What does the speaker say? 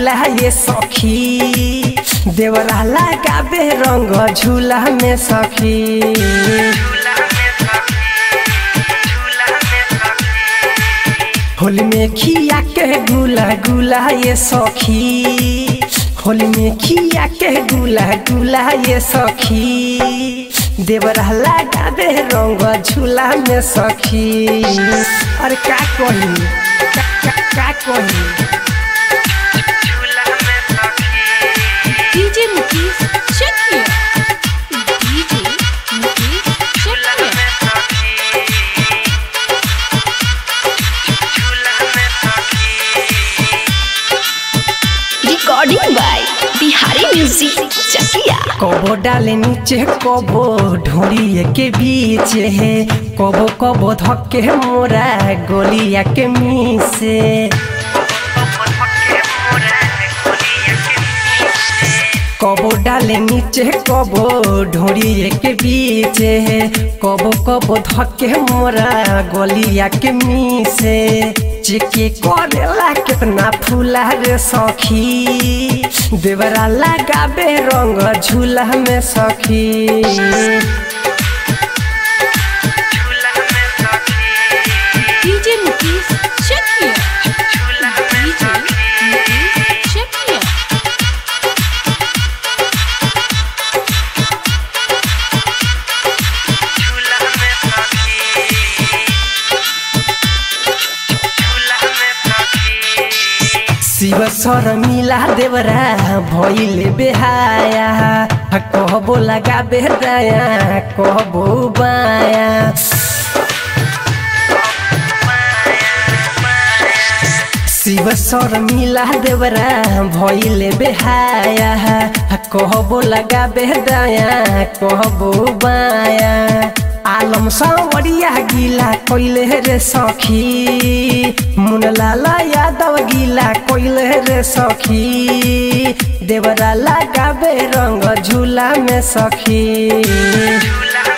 गुला ये सखी देवरा लगाबे रंग झूला में सखी। होली में खिया के गुला गुला ये सखी होली में खिया के गुला गुला ये सखी देवरा लगाबे रंग झूला में सखी। अरे का कही का कही DJ Mukesh Chakiya DJ Mukesh Chakiya recording by Bihari music Chakiya. कबो डाले नीचे कबो ढोरी के बीच है कबो कबो धक्के मोरा गोलिया के मीसे। कबो डाले नीचे कबो ढोरी के बीच है कबो कबो धक्के मोरा गोलिया के मीसे। चिके करेला कितना फूला रे सखी देवरा लगाबे रंग झूला में सखी। डीजे मुकेश चकिया डीजे मुकेश चकिया शिव सर मिला देवरा भइले बेहाया कहबो लगाबे दाया कहबो बाया। शिव सर मिला देवरा भइले बेहाया कहबो लगाबे दाया कहबो बाया। आलम सावरिया गिला कोइले रे सखी मुनलाल यादव गिला कोइले रे सखी देवरा लगाबे रंग झूला में सखी।